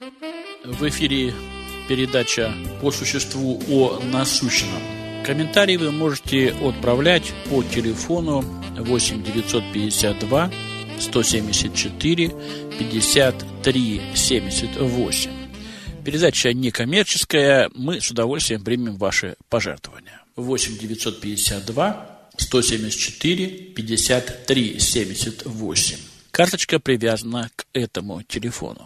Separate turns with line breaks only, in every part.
В эфире передача «По существу о насущном». Комментарии вы можете отправлять по телефону 8 952 174 53 78. Передача некоммерческая, мы с удовольствием примем ваши пожертвования. 8 952 174 53 78. Карточка привязана к этому телефону.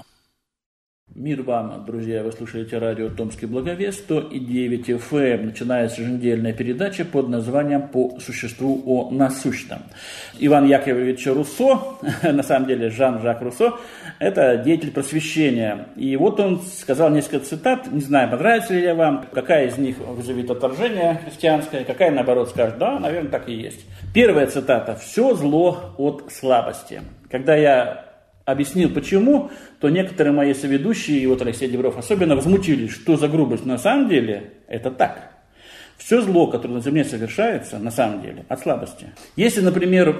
Мир вам, друзья, вы слушаете радио «Томский благовест», 100,9 FM. Начинается еженедельная передача под названием «По существу о насущном». Иван Яковлевич Руссо, на самом деле Жан-Жак Руссо, это деятель просвещения. И вот он сказал несколько цитат, не знаю, понравится ли я вам, какая из них вызовет отторжение христианское, какая, наоборот, скажет, да, наверное, так и есть. Первая цитата: «Все зло от слабости». Когда я объяснил, почему, то некоторые мои соведущие, и вот Алексей Дебров особенно, возмутились, что за грубость. На самом деле это так. Все зло, которое на земле совершается, на самом деле, от слабости. Если, например,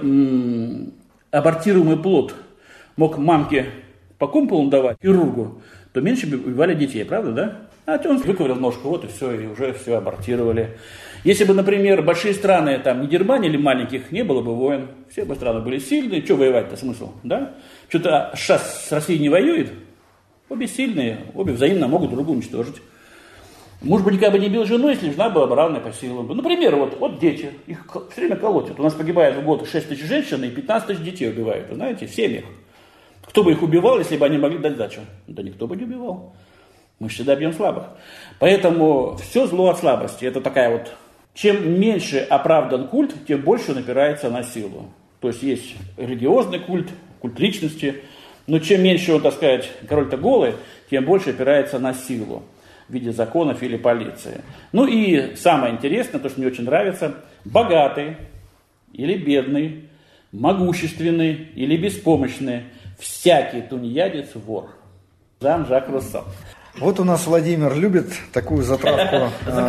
абортируемый плод мог мамке по кумполу давать, хирургу, то меньше бы убивали детей, правда, да? А он выковырял ножку, вот и все, и уже все абортировали. Если бы, например, большие страны там не дербанили маленьких, не было бы войн. Все бы страны были сильные, что воевать-то смысл, да? Что-то сейчас с Россией не воюет, обе сильные, обе взаимно могут друг друга уничтожить. Муж бы никогда бы не бил жену, если жена была бы равной по силам. Например, вот дети, их все время колотят. У нас погибает в год 6 тысяч женщин и 15 тысяч детей убивают, вы знаете, в семьях. Кто бы их убивал, если бы они могли дать сдачу? Да никто бы не убивал. Мы всегда бьем слабых. Поэтому все зло от слабости. Это такая вот... Чем меньше оправдан культ, тем больше он опирается на силу. То есть религиозный культ, культ личности. Но чем меньше он, так сказать, король-то голый, тем больше опирается на силу в виде законов или полиции. Ну и самое интересное, то, что мне очень нравится, богатый или бедный, могущественный или беспомощный, всякий тунеядец вор. Жан-Жак Руссо.
Вот у нас Владимир любит такую затравку,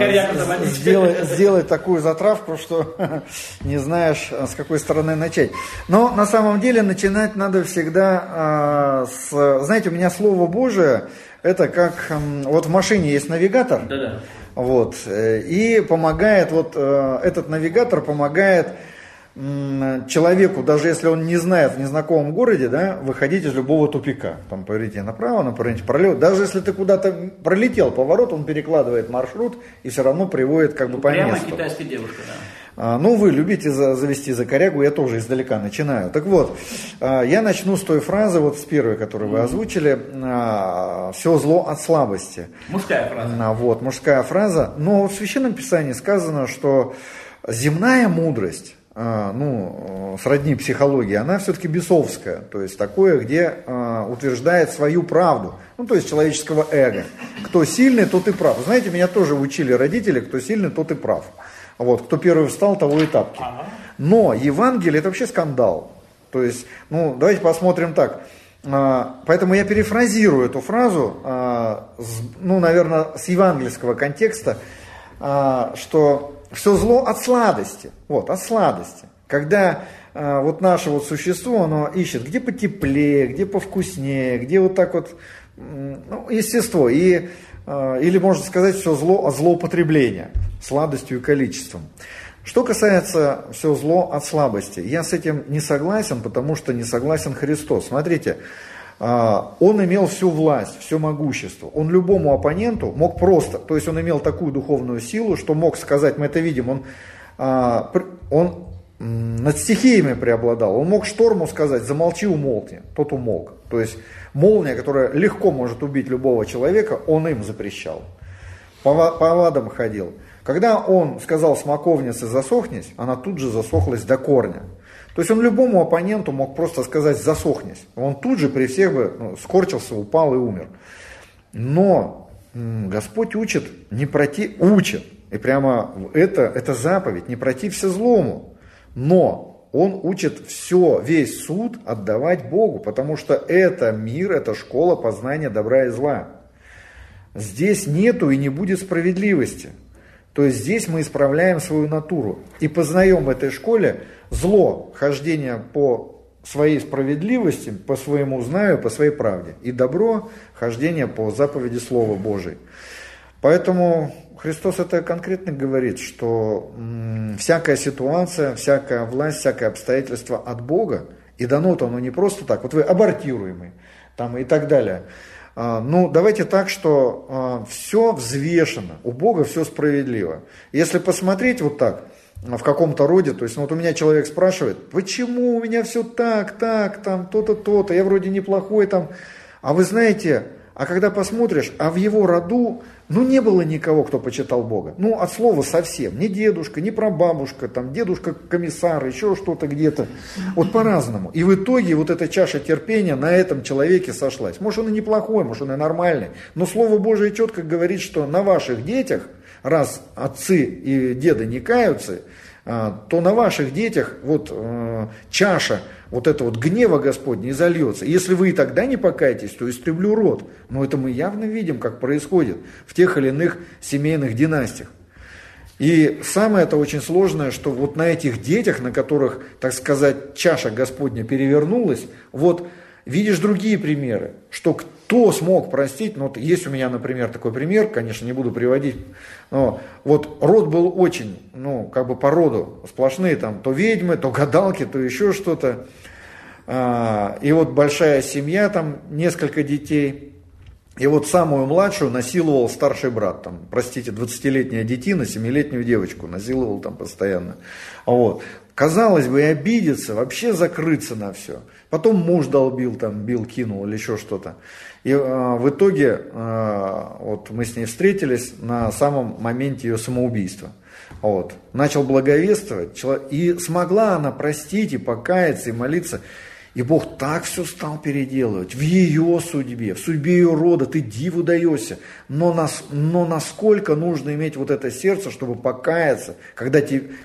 сделать такую затравку, что не знаешь, с какой стороны начать. Но на самом деле начинать надо всегда знаете, у меня Слово Божие, это как, вот в машине есть навигатор, вот, и помогает, вот этот навигатор помогает человеку, даже если он не знает в незнакомом городе, да, выходить из любого тупика. Там поверните направо, поверните пролево. Даже если ты куда-то пролетел поворот, он перекладывает маршрут и все равно приводит как бы по месту.
Прямо китайская девушка, да.
Ну, вы любите завести за корягу, я тоже издалека начинаю. Так вот, я начну с той фразы, вот с первой, которую вы озвучили. «Все зло от слабости».
Мужская фраза.
Вот, мужская фраза. Но в Священном Писании сказано, что земная мудрость, сродни психологии, она все-таки бесовская, то есть такое, где утверждает свою правду, то есть человеческого эго. Кто сильный, тот и прав. Знаете, меня тоже учили родители, кто сильный, тот и прав. Вот, кто первый встал, того и тапки. Но Евангелие — это вообще скандал. То есть, давайте посмотрим так. Поэтому я перефразирую эту фразу, наверное, с евангельского контекста, что все зло от сладости. Вот, от сладости. Когда вот наше вот существо, оно ищет, где потеплее, где повкуснее, где вот так вот, естество. Или можно сказать, все зло от злоупотребления, сладостью и количеством. Что касается все зло от слабости, я с этим не согласен, потому что не согласен Христос. Смотрите, он имел всю власть, все могущество. Он любому оппоненту мог просто, то есть он имел такую духовную силу, что мог сказать, мы это видим, он над стихиями преобладал. Он мог шторму сказать, замолчи, умолкни, тот умолк. То есть молния, которая легко может убить любого человека, он им запрещал. По водам ходил. Когда он сказал смоковнице засохнись, она тут же засохлась до корня. То есть он любому оппоненту мог просто сказать засохнись. Он тут же при всех бы скорчился, упал и умер. Но Господь учит, учит. И прямо это заповедь, не протився злому. Но Он учит весь суд отдавать Богу, потому что это мир, это школа познания добра и зла. Здесь нету и не будет справедливости. То есть здесь мы исправляем свою натуру и познаем в этой школе зло, хождение по своей справедливости по своему знаю, по своей правде, и добро хождение по заповеди Слова Божия. Поэтому Христос это конкретно говорит, что всякая ситуация, всякая власть, всякое обстоятельство от Бога, и дано-то оно не просто так, вот вы абортируемый там, и так далее. Ну, давайте так, что все взвешено, у Бога все справедливо. Если посмотреть вот так, в каком-то роде, то есть, ну, вот у меня человек спрашивает, почему у меня все так, там, то-то, то-то, я вроде неплохой там, а вы знаете, а когда посмотришь, а в его роду, ну, не было никого, кто почитал Бога, ну, от слова совсем, ни дедушка, ни прабабушка, там, дедушка комиссар, еще что-то где-то, вот по-разному, и в итоге вот эта чаша терпения на этом человеке сошлась, может, он и неплохой, может, он и нормальный, но Слово Божие четко говорит, что на ваших детях, раз отцы и деды не каются, то на ваших детях вот чаша вот этого вот гнева Господня изольется. И если вы и тогда не покаетесь, то истреблю род. Но это мы явно видим, как происходит в тех или иных семейных династиях. И самое это очень сложное, что вот на этих детях, на которых, так сказать, чаша Господня перевернулась, вот видишь другие примеры, что кто смог простить, ну вот есть у меня, например, такой пример, конечно, не буду приводить, но вот род был очень, ну, как бы по роду сплошные, там, то ведьмы, то гадалки, то еще что-то, и вот большая семья, там, несколько детей, и вот самую младшую насиловал старший брат, там, простите, 20-летняя детина, 7-летнюю девочку насиловал там постоянно, вот. Казалось бы, и обидеться, вообще закрыться на все. Потом муж долбил, там, бил, кинул или еще что-то. И в итоге вот мы с ней встретились на самом моменте ее самоубийства. Вот. Начал благовествовать, и смогла она простить, и покаяться, и молиться. И Бог так все стал переделывать в ее судьбе, в судьбе ее рода, ты диву даешься. Но насколько нужно иметь вот это сердце, чтобы покаяться, когда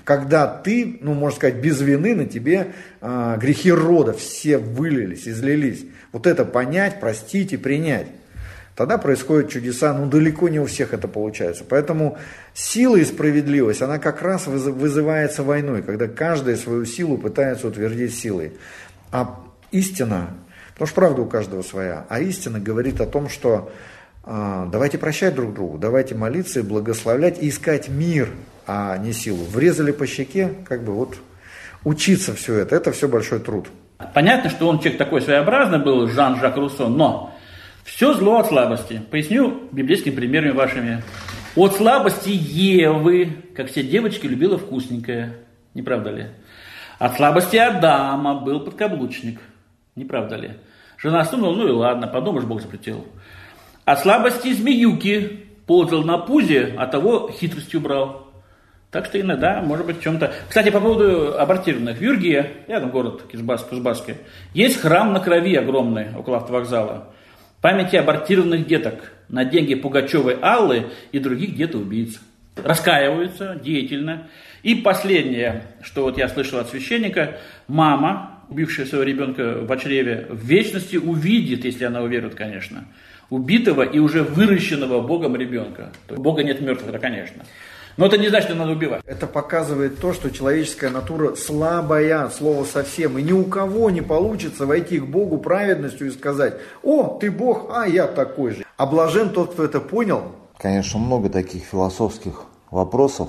ты, ну, можно сказать, без вины на тебе грехи рода все вылились, излились. Вот это понять, простить и принять. Тогда происходят чудеса, но далеко не у всех это получается. Поэтому сила и справедливость, она как раз вызывается войной, когда каждый свою силу пытается утвердить силой. А истина, потому что правда у каждого своя, а истина говорит о том, что давайте прощать друг другу, давайте молиться и благословлять, и искать мир, а не силу. Врезали по щеке, как бы вот учиться все это все большой труд.
Понятно, что он человек такой своеобразный был, Жан-Жак Руссо, но все зло от слабости. Поясню библейскими примерами вашими. От слабости Евы, как все девочки, любила вкусненькое, не правда ли? От слабости Адама был подкаблучник, не правда ли? Жена сунула, ну и ладно, подумаешь, Бог запретил. От слабости змеюки ползал на пузе, а того хитростью брал. Так что иногда, может быть, в чем-то... Кстати, по поводу абортированных. В Юрге, рядом город Кузбасский, есть храм на крови огромный около автовокзала. Памяти абортированных деток на деньги Пугачевой Аллы и других детоубийц. Раскаиваются деятельно. И последнее, что вот я слышал от священника, мама, убившая своего ребенка в чреве, в вечности увидит, если она уверует, конечно, убитого и уже выращенного Богом ребенка. Бога нет мертвых, это конечно. Но это не значит, что надо убивать.
Это показывает то, что человеческая натура слабая, от слова совсем. И ни у кого не получится войти к Богу праведностью и сказать: «О, ты Бог, а я такой же». А блажен тот, кто это понял.
Конечно, много таких философских вопросов.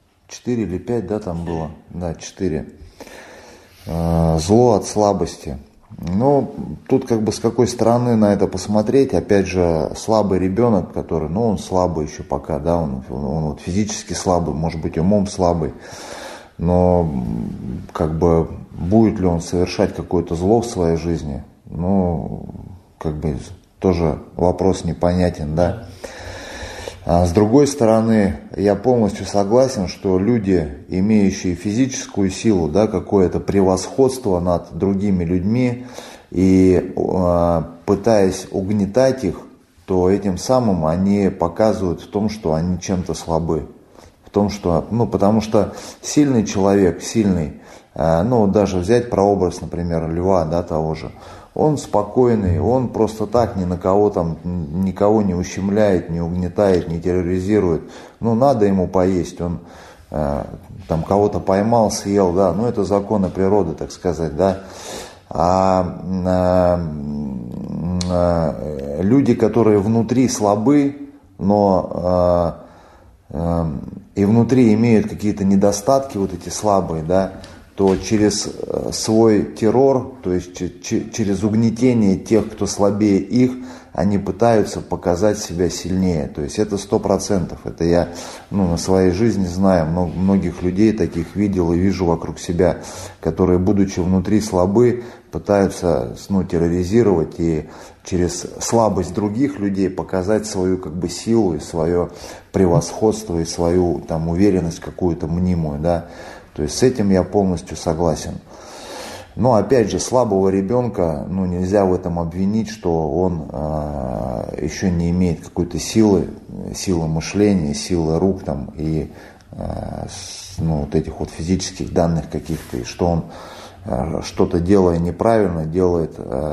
4 или 5, да, там было? Да, 4. Зло от слабости. Ну, тут как бы с какой стороны на это посмотреть. Опять же, слабый ребенок, который, ну, он слабый еще пока, да, он вот физически слабый, может быть, умом слабый. Но как бы будет ли он совершать какое-то зло в своей жизни, ну, как бы тоже вопрос непонятен, да. А с другой стороны, я полностью согласен, что люди, имеющие физическую силу, да, какое-то превосходство над другими людьми, и пытаясь угнетать их, то этим самым они показывают в том, что они чем-то слабы. В том, что, ну, потому что сильный человек, ну, даже взять прообраз, например, льва, да, того же, он спокойный, он просто так ни на кого там, никого не ущемляет, не угнетает, не терроризирует. Ну, надо ему поесть, он там кого-то поймал, съел, да, ну, это законы природы, так сказать, да. А люди, которые внутри слабы, но и внутри имеют какие-то недостатки, вот эти слабые, да, то через свой террор, то есть через угнетение тех, кто слабее их, они пытаются показать себя сильнее. То есть это 100%. Это я на своей жизни знаю, многих людей таких видел и вижу вокруг себя, которые, будучи внутри слабы, пытаются терроризировать и через слабость других людей показать свою силу и свое превосходство и свою уверенность какую-то мнимую, да. То есть с этим я полностью согласен. Но опять же, слабого ребенка нельзя в этом обвинить, что он еще не имеет какой-то силы мышления, силы рук и вот этих физических данных каких-то, и что он что-то делая неправильно, делает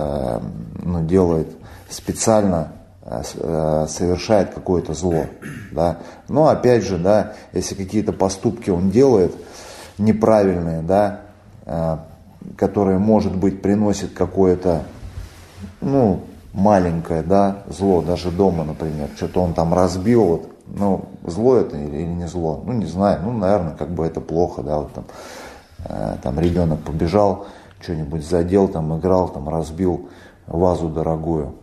специально, совершает какое-то зло. Да? Но опять же, да, если какие-то поступки он делает неправильные, да, которые, может быть, приносят какое-то, маленькое, да, зло, даже дома, например, что-то он там разбил, зло это или не зло, не знаю, наверное, это плохо, да, там ребенок побежал, что-нибудь задел, играл, разбил вазу дорогую,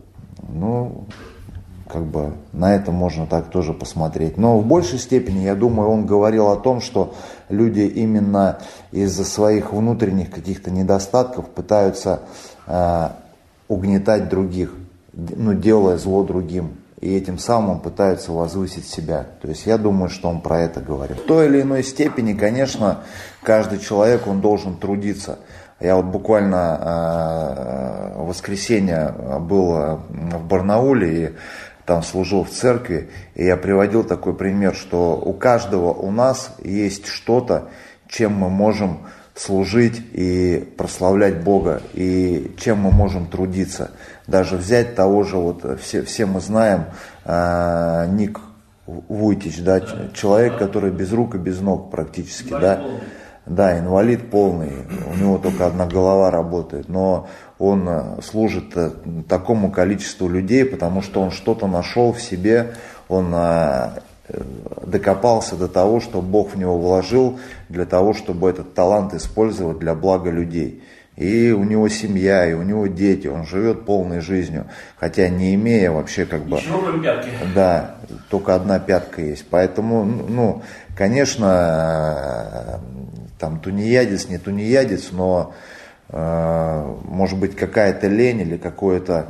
на это можно так тоже посмотреть. Но в большей степени, я думаю, он говорил о том, что люди именно из-за своих внутренних каких-то недостатков пытаются угнетать других, делая зло другим. И этим самым пытаются возвысить себя. То есть я думаю, что он про это говорит. В той или иной степени, конечно, каждый человек, он должен трудиться. Я буквально в воскресенье был в Барнауле и там служил в церкви, и я приводил такой пример, что у каждого у нас есть что-то, чем мы можем служить и прославлять Бога, и чем мы можем трудиться. Даже взять того же, все мы знаем, Ник Вуйтич, да, человек, который без рук и без ног практически, да. Да, инвалид полный, у него только одна голова работает, но он служит такому количеству людей, потому что он что-то нашел в себе, он докопался до того, что Бог в него вложил, для того, чтобы этот талант использовать для блага людей. И у него семья, и у него дети, он живет полной жизнью, хотя не имея вообще да, только одна пятка есть. Поэтому, конечно, там тунеядец, не тунеядец, но может быть какая-то лень или какое-то,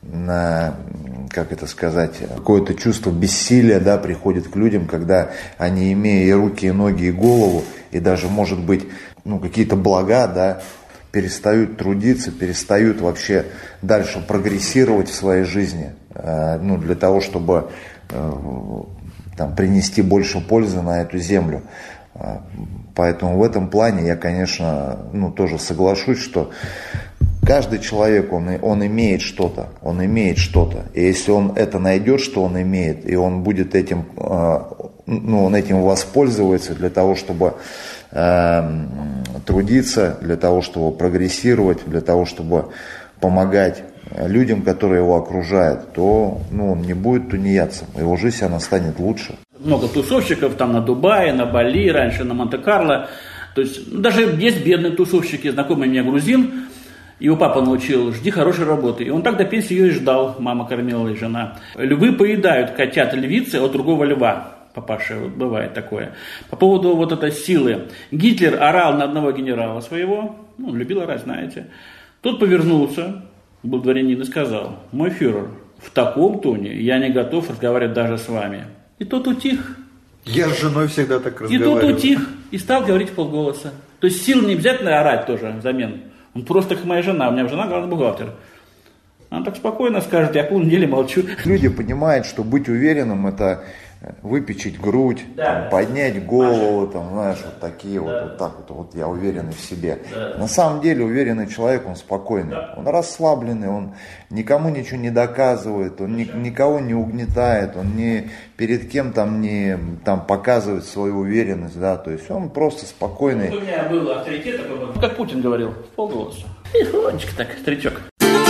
какое-то чувство бессилия, да, приходит к людям, когда они, имея и руки, и ноги, и голову, и даже, может быть, какие-то блага, да, перестают трудиться, перестают вообще дальше прогрессировать в своей жизни, для того, чтобы принести больше пользы на эту землю. Поэтому в этом плане я, конечно, тоже соглашусь, что каждый человек, он имеет что-то, и если он это найдет, что он имеет, и он будет этим, он этим воспользуется для того, чтобы трудиться, для того, чтобы прогрессировать, для того, чтобы помогать людям, которые его окружают, то он не будет тунеядцем, его жизнь, она станет лучше.
Много тусовщиков там на Дубае, на Бали, раньше на Монте-Карло. То есть даже есть бедные тусовщики, знакомый мне грузин, его папа научил: жди хорошей работы. И он так до пенсии ее и ждал, мама кормила и жена. Львы поедают котят львицы от другого льва. Папаша, бывает такое. По поводу этой силы. Гитлер орал на одного генерала своего, любил орать, знаете. Тот повернулся, был дворянин, и сказал: мой фюрер, в таком тоне я не готов разговаривать даже с вами. И тот утих.
Я с женой всегда так разговариваю.
И тот утих и стал говорить вполголоса. То есть сил не обязательно орать тоже взамен. Он просто как моя жена. У меня жена главный бухгалтер. Она так спокойно скажет: я полнедели молчу.
Люди понимают, что быть уверенным — это выпечить грудь,
да.
Там, поднять голову, там, знаешь, вот такие да. Вот так вот я уверенный в себе. Да. На самом деле уверенный человек, он спокойный, да. Он расслабленный, он никому ничего не доказывает, он никого не угнетает, он ни перед кем там не там, показывает свою уверенность, да, то есть он просто спокойный.
У меня был авторитет такой, как Путин говорил, в полголоса. Тихонечко так, старичок.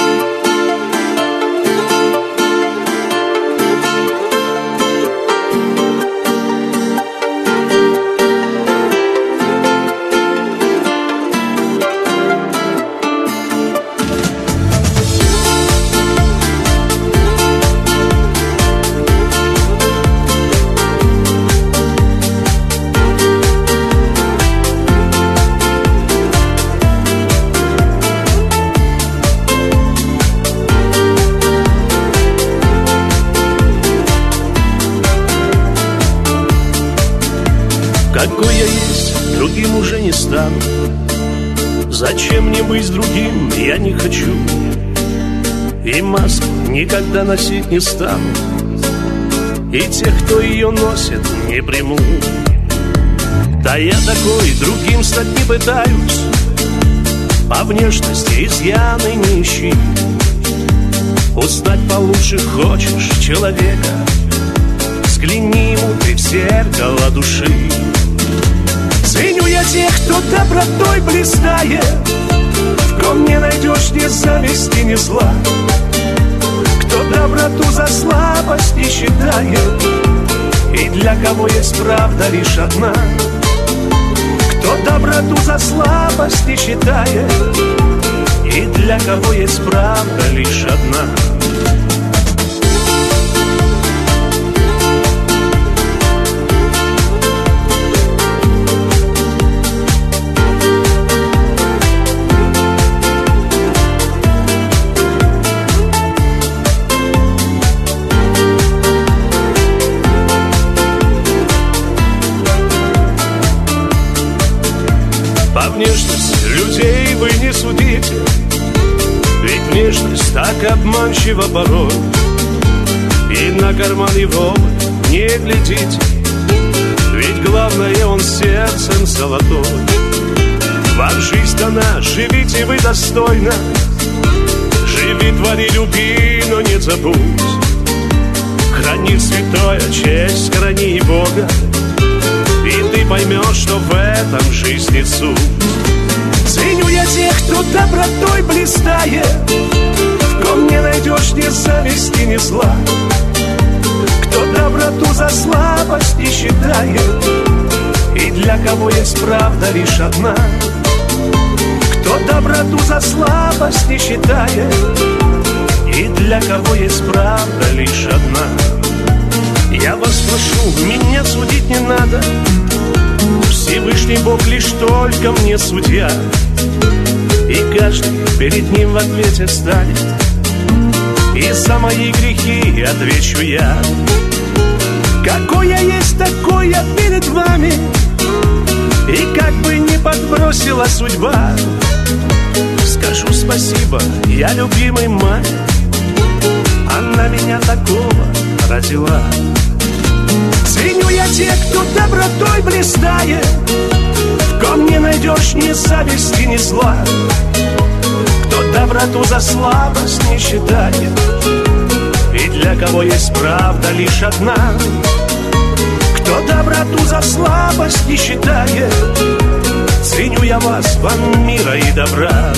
Какой я есть, другим уже не стану. Зачем мне быть с другим, я не хочу. И маску никогда носить не стану. И тех, кто ее носит, не приму. Да я такой, другим стать не пытаюсь. По внешности изъяны не ищи. Узнать получше хочешь человека, взгляни ему ты в зеркало души. Ценю я тех, кто добротой блистает, в ком не найдешь ни зависти, ни зла, кто доброту за слабость не считает, и для кого есть правда лишь одна. Кто доброту за слабость не считает, и для кого есть правда лишь одна. Внешность людей вы не судите, ведь внешность так обманчива порой. И на карман его не глядите, ведь главное он сердцем золотой. Вам жизнь она, живите вы достойно, живи, твори, люби, но не забудь. Храни святое, честь, храни и Бога, и ты поймешь, что в этом жизни суть. Ценю я тех, кто добротой блистает, в ком не найдешь ни зависти, ни зла, кто доброту за слабость не считает, и для кого есть правда лишь одна. Кто доброту за слабость не считает, и для кого есть правда лишь одна. Я вас прошу, меня судить не надо, Всевышний Бог лишь только мне судья, и каждый перед ним в ответе станет, и за мои грехи отвечу я. Какой я есть, такой я перед вами, и как бы ни подбросила судьба, скажу спасибо я любимой маме, она меня такого родила. Ценю я тех, кто добротой блистает, в ком не найдешь ни зависти, ни зла, кто доброту за слабость не считает, и для кого есть правда лишь одна. Кто доброту за слабость не считает, ценю я вас, вам мира и добра.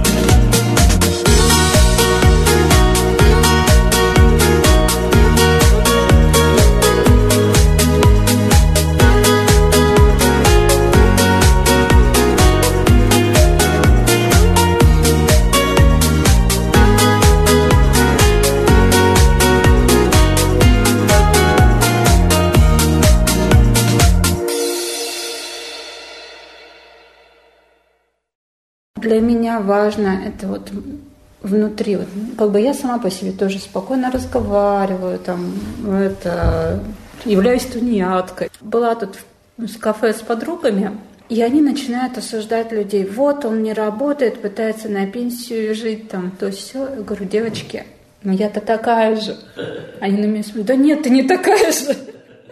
Для меня важно это вот внутри, вот, как бы я сама по себе тоже спокойно разговариваю, там, это, являюсь тунеядкой. Была тут в кафе с подругами, и они начинают осуждать людей. Вот он не работает, пытается на пенсию жить, там, то все. Я говорю, девочки, ну я-то такая же. Они на меня смотрят, да нет, ты не такая же.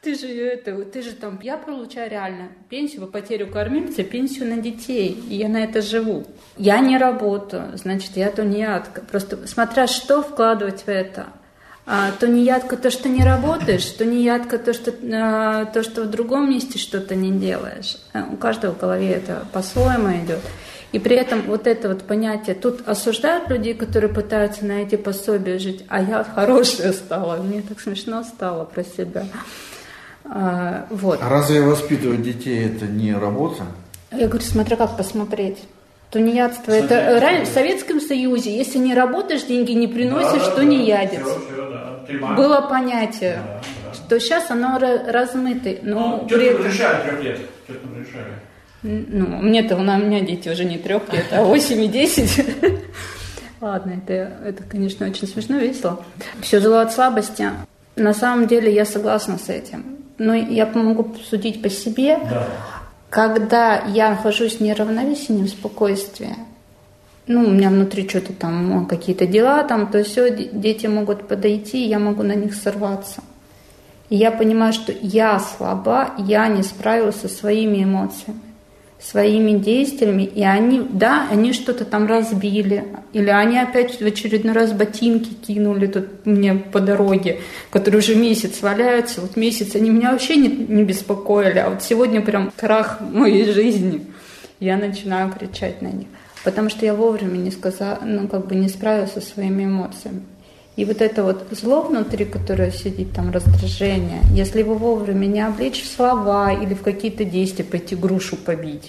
Ты же там, я получаю реально пенсию по потерю кормильца, пенсию на детей, и я на это живу. Я не работаю, значит, я тунеядка. Просто смотря что вкладывать в это. Тунеядка то, что не работаешь, тунеядка то, что в другом месте что-то не делаешь. У каждого в голове это по-своему идет. И при этом вот это вот понятие, тут осуждают людей, которые пытаются на эти пособия жить, а я хорошая стала, мне так смешно стало про себя. Вот.
А разве воспитывать детей это не работа?
Я говорю, смотря как посмотреть. Тунеядство, это раньше в Советском Союзе, если не работаешь, деньги не приносишь, тунеядец. Было понятие, что сейчас оно размыто. Но
что-то решали 3 лет. Что-то решали.
Ну, у меня дети уже не 3 лет, а 8 и 10. Ладно, это, конечно, очень смешно, весело. Все жило от слабости. На самом деле я согласна с этим. Но я могу судить по себе.
Да.
Когда я нахожусь в неравновесии, не в спокойствии, у меня внутри что-то там, какие-то дела, там, то все, дети могут подойти, я могу на них сорваться. И я понимаю, что я слаба, я не справилась со своими эмоциями, своими действиями, и они что-то там разбили, или они опять в очередной раз ботинки кинули тут мне по дороге, которые уже месяц валяются, вот месяц они меня вообще не беспокоили, а вот сегодня прям крах моей жизни, я начинаю кричать на них, потому что я вовремя не справилась со своими эмоциями. И вот это вот зло внутри, которое сидит там, раздражение, если его вовремя не облечь в слова или в какие-то действия, пойти грушу побить,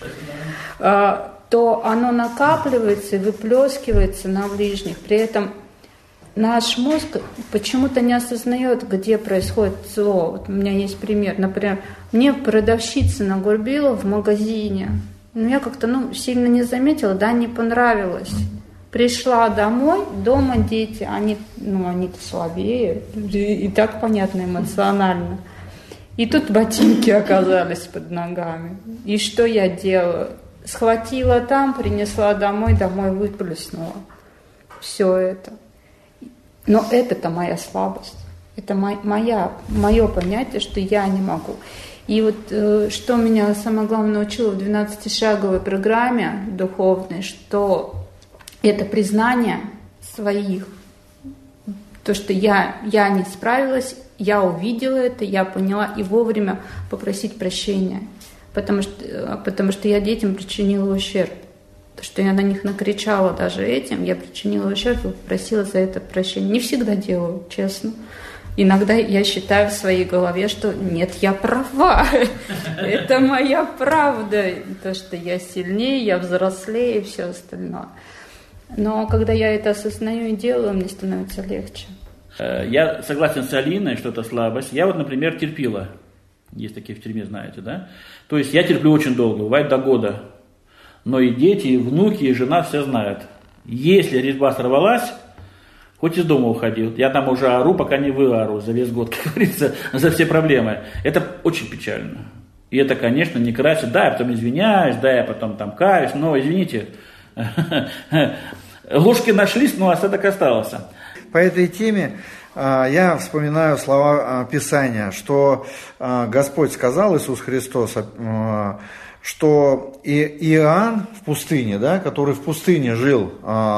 то оно накапливается и выплескивается на ближних. При этом наш мозг почему-то не осознает, где происходит зло. Вот у меня есть пример. Например, мне продавщица нагрубила в магазине. Но я как-то сильно не заметила, не понравилось. Пришла домой, дома дети, они-то слабее, и так понятно эмоционально. И тут ботинки оказались под ногами. И что я делаю? Схватила там, принесла домой выплеснула. Все это. Но это-то моя слабость. Это мое понятие, что я не могу. И вот что меня самое главное научило в 12-шаговой программе духовной, что это признание своих, то, что я не справилась, я увидела это, я поняла, и вовремя попросить прощения, потому что я детям причинила ущерб. То, что я на них накричала даже этим, я причинила ущерб и попросила за это прощения. Не всегда делаю, честно. Иногда я считаю в своей голове, что нет, я права, это моя правда, то, что я сильнее, я взрослее и все остальное. Но когда я это осознаю и делаю, мне становится легче.
Я согласен с Алиной, что это слабость. Я например, терпила. Есть такие в тюрьме, знаете, да? То есть я терплю очень долго, бывает до года. Но и дети, и внуки, и жена все знают. Если резьба сорвалась, хоть из дома уходил. Я там уже ору, пока не выору за весь год, как говорится, за все проблемы. Это очень печально. И это, конечно, не красит. Да, я потом извиняюсь, да, я потом там каюсь, но, извините, ложки нашлись, но осадок остался.
По этой теме я вспоминаю слова Писания, что Господь сказал, Иисус Христос, что Иоанн в пустыне, да, который в пустыне жил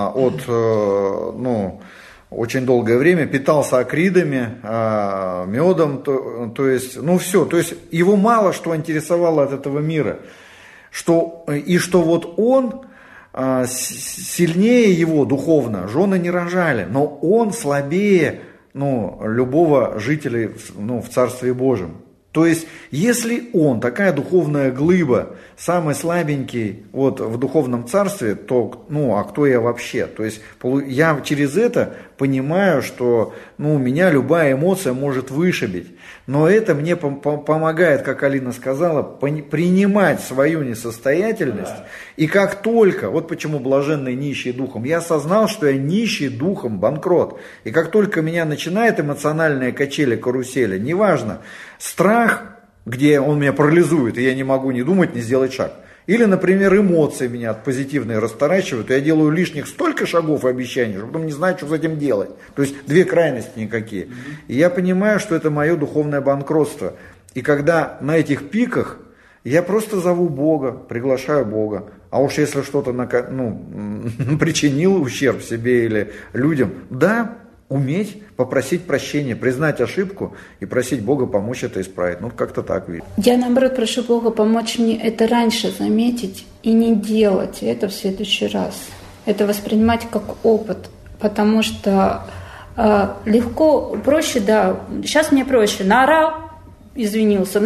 очень долгое время, питался акридами, медом, то есть его мало что интересовало от этого мира, что вот он сильнее его духовно, жены не рожали, но он слабее любого жителя в Царстве Божьем. То есть, если он, такая духовная глыба, самый слабенький в духовном царстве, то, а кто я вообще? То есть, я через это понимаю, что, меня любая эмоция может вышибить. Но это мне помогает, как Алина сказала, принимать свою несостоятельность. Да. И как только, вот почему блаженный нищий духом, я осознал, что я нищий духом, банкрот. И как только меня начинает эмоциональные качели, карусели, неважно, страх, где он меня парализует, и я не могу ни думать, ни сделать шаг. Или, например, эмоции меня от позитивной расторачивают, и я делаю лишних столько шагов и обещаний, что потом не знаю, что с этим делать. То есть две крайности никакие. И я понимаю, что это мое духовное банкротство. И когда на этих пиках я просто зову Бога, приглашаю Бога. А уж если что-то причинил ущерб себе или людям, да, уметь попросить прощения, признать ошибку и просить Бога помочь это исправить. Ну, как-то так видно.
Я, наоборот, прошу Бога помочь мне это раньше заметить и не делать это в следующий раз. Это воспринимать как опыт, потому что легко, проще, да, сейчас мне проще. Наорал, извинился,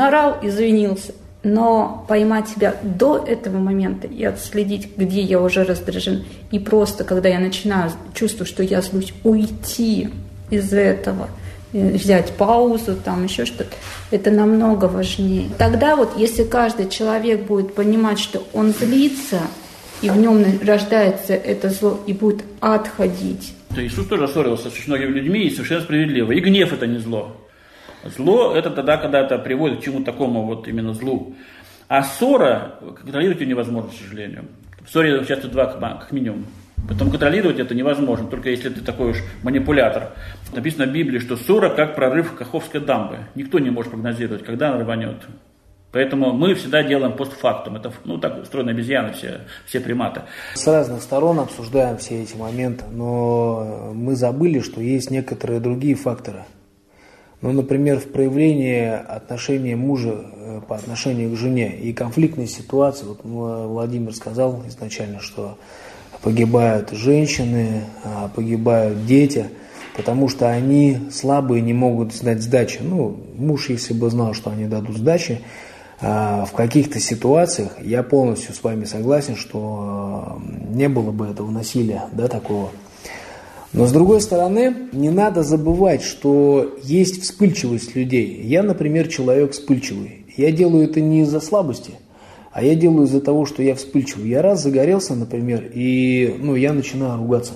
но поймать себя до этого момента и отследить, где я уже раздражен, и просто, когда я начинаю чувствовать, что я злюсь, уйти из этого, взять паузу, там еще что-то, это намного важнее. Тогда вот, если каждый человек будет понимать, что он злится, и в нем рождается это зло, и будет отходить.
Иисус тоже ссорился с очень многими людьми, и совершенно справедливо. И гнев – это не зло. Зло – это тогда, когда это приводит к чему-то такому вот именно злу. А ссора контролировать ее невозможно, к сожалению. В ссоре участвуют два как минимум. Поэтому контролировать это невозможно, только если ты такой уж манипулятор. Написано в Библии, что ссора как прорыв Каховской дамбы. Никто не может прогнозировать, когда она рванет. Поэтому мы всегда делаем постфактум. Это так устроены обезьяны, все приматы.
С разных сторон обсуждаем все эти моменты, но мы забыли, что есть некоторые другие факторы. Ну, например, в проявлении отношения мужа по отношению к жене и конфликтной ситуации. Вот Владимир сказал изначально, что погибают женщины, погибают дети, потому что они слабые, не могут сдать сдачи. Ну, муж, если бы знал, что они дадут сдачи, в каких-то ситуациях, я полностью с вами согласен, что не было бы этого насилия, да, такого. Но с другой стороны, не надо забывать, что есть вспыльчивость людей. Я, например, человек вспыльчивый. Я делаю это не из-за слабости, а я делаю из-за того, что я вспыльчивый. Я раз загорелся, например, и я начинаю ругаться.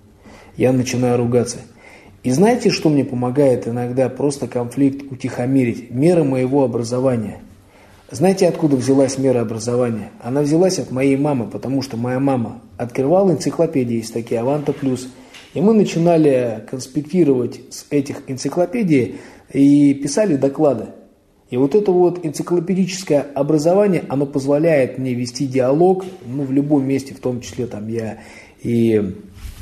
И знаете, что мне помогает иногда просто конфликт утихомирить? Мера моего образования. Знаете, откуда взялась мера образования? Она взялась от моей мамы, потому что моя мама открывала энциклопедии, есть такие «Аванта плюс». И мы начинали конспектировать с этих энциклопедий и писали доклады. И вот это вот энциклопедическое образование, оно позволяет мне вести диалог, в любом месте, в том числе там я и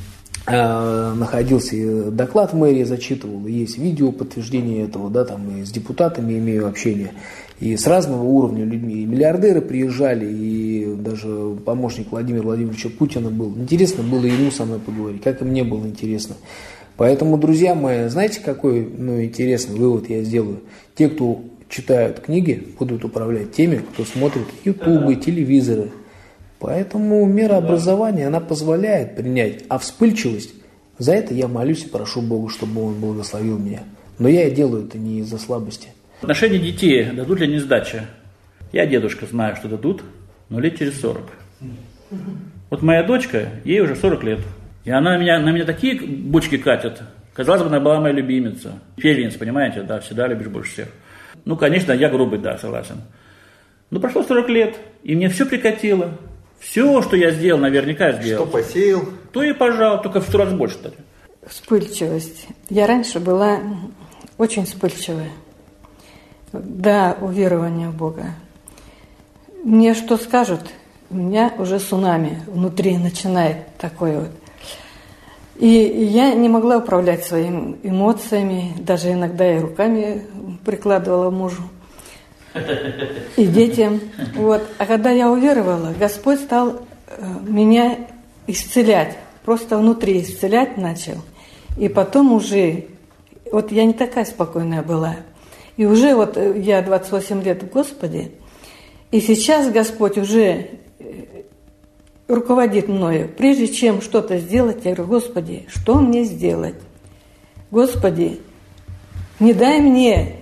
находился, и доклад в мэрии зачитывал, и есть видео подтверждение этого, да, там и с депутатами имею общение, и с разного уровня людьми. И миллиардеры приезжали, и даже помощник Владимира Владимировича Путина был. Интересно было ему со мной поговорить, как и мне было интересно. Поэтому, друзья мои, знаете, какой интересный вывод я сделаю? Те, кто читают книги, будут управлять теми, кто смотрит ютубы, телевизоры. Поэтому мера образования, она позволяет принять. А вспыльчивость, за это я молюсь и прошу Бога, чтобы Он благословил меня. Но я делаю это не из-за слабости.
Отношения детей, дадут ли они сдачи? Я, дедушка, знаю, что дадут, но лет через 40. Вот моя дочка, ей уже 40 лет. И она на меня такие бочки катит. Казалось бы, она была моя любимица. Первенец, понимаете, да, всегда любишь больше всех. Конечно, я грубый, да, согласен. Но прошло 40 лет, и мне все прикатило. Все, что я сделал, наверняка сделал.
Что посеял? То
и пожал, только в 100 раз больше, кстати.
Вспыльчивость. Я раньше была очень вспыльчивая. До уверования в Бога. Мне что скажут, у меня уже цунами внутри начинает такое вот. И я не могла управлять своими эмоциями, даже иногда и руками прикладывала мужу. И детям. Вот. А когда я уверовала, Господь стал меня исцелять. Просто внутри исцелять начал. И потом уже, вот я не такая спокойная была. И уже вот я 28 лет в Господе. И сейчас Господь уже руководит мною. Прежде чем что-то сделать, я говорю: Господи, что мне сделать? Господи, не дай мне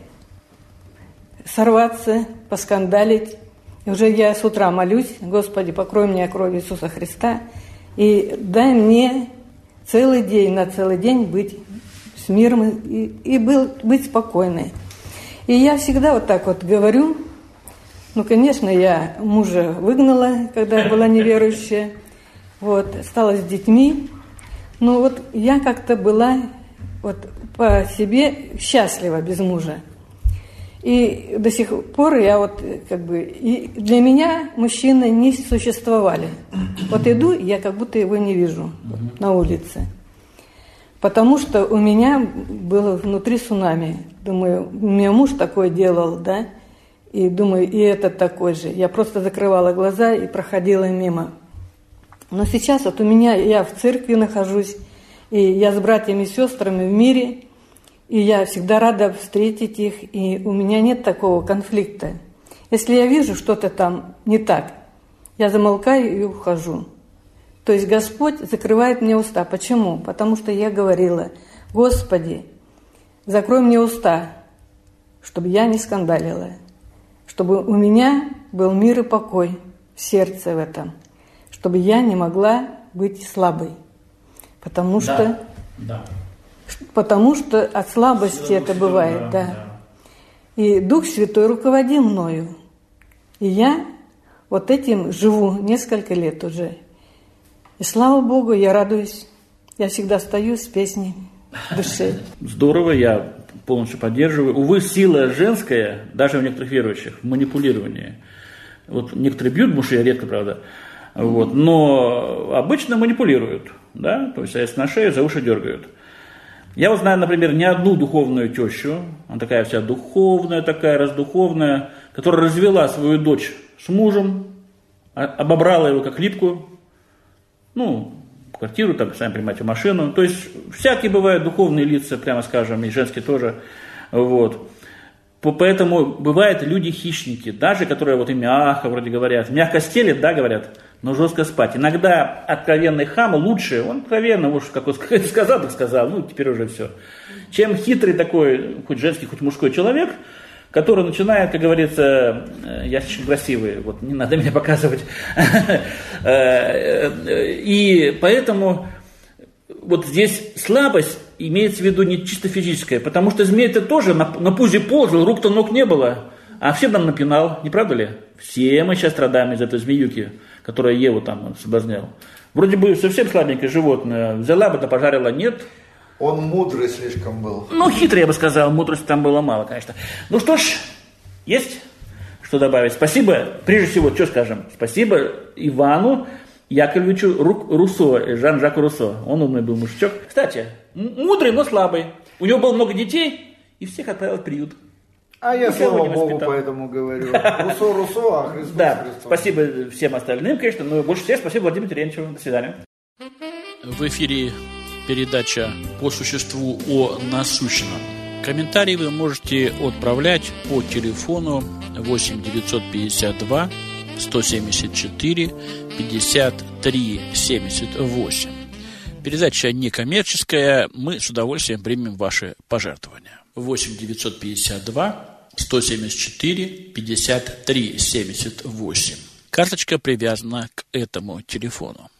сорваться, поскандалить. И уже я с утра молюсь: Господи, покрой меня кровью Иисуса Христа и дай мне целый день, на целый день быть с миром и быть спокойной. И я всегда вот так вот говорю Ну, конечно, я мужа выгнала, когда я была неверующая. Вот, стала с детьми. Но вот я как-то была вот по себе счастлива без мужа. И до сих пор я вот как бы... И для меня мужчины не существовали. Вот иду, я как будто его не вижу на улице. Потому что у меня было внутри цунами. Думаю, у меня муж такой делал, да? И думаю, и этот такой же. Я просто закрывала глаза и проходила мимо. Но сейчас вот у меня, я в церкви нахожусь, и я с братьями и сестрами в мире, и я всегда рада встретить их, и у меня нет такого конфликта. Если я вижу что-то там не так, я замолкаю и ухожу. То есть Господь закрывает мне уста. Почему? Потому что я говорила: Господи, закрой мне уста, чтобы я не скандалила, чтобы у меня был мир и покой в сердце в этом, чтобы я не могла быть слабой. Потому что от слабости это бывает, да. И Дух Святой руководил мною. И я вот этим живу несколько лет уже. И слава Богу, я радуюсь. Я всегда стою с песней в душе.
Здорово, я полностью поддерживаю. Увы, сила женская, даже у некоторых верующих, в манипулировании. Вот некоторые бьют мужей, редко, правда. Вот, но обычно манипулируют, да, то есть если на шею, за уши дергают. Я вот знаю, например, не одну духовную тещу, она такая вся духовная, такая раздуховная, которая развела свою дочь с мужем, обобрала его как липку, ну, квартиру, там, сами понимаете, машину. То есть всякие бывают духовные лица, прямо скажем, и женские тоже, вот. Поэтому бывают люди-хищники, даже которые вот и мягко вроде говорят, мягко стелят, да, говорят, но жестко спать. Иногда откровенный хам лучше, он откровенно, уж как он сказал, так сказал, ну теперь уже все. Чем хитрый такой, хоть женский, хоть мужской человек, который начинает, как говорится, я очень красивый, вот не надо меня показывать. И поэтому вот здесь слабость имеется в виду не чисто физическая, потому что змей-то тоже на пузе ползал, рук-то ног не было, а всем нам напинал, не правда ли? Все мы сейчас страдаем из этой змеюки, которая Еву там соблазняла. Вроде бы совсем слабенькое животное, взяла бы да пожарила, нет.
Он мудрый слишком был.
Ну, хитрый, я бы сказал, мудрости там было мало, конечно. Ну что ж, есть что добавить. Спасибо, прежде всего, что скажем, спасибо Ивану Яковлевичу Руссо, Жан-Жаку Руссо. Он умный был мужичок. Кстати, мудрый, но слабый. У него было много детей, и всех отправил в приют.
А я, слава Богу, поэтому говорю. Руссо, а Христос.
Да, спасибо всем остальным, конечно, но больше всех спасибо Владимиру Терентьеву. До свидания. В эфире передача по существу о насущном. Комментарии вы можете отправлять по телефону 8 952 174 53 78. Передача некоммерческая, мы с удовольствием примем ваши пожертвования. 8 952 174 53 78. Карточка привязана к этому телефону.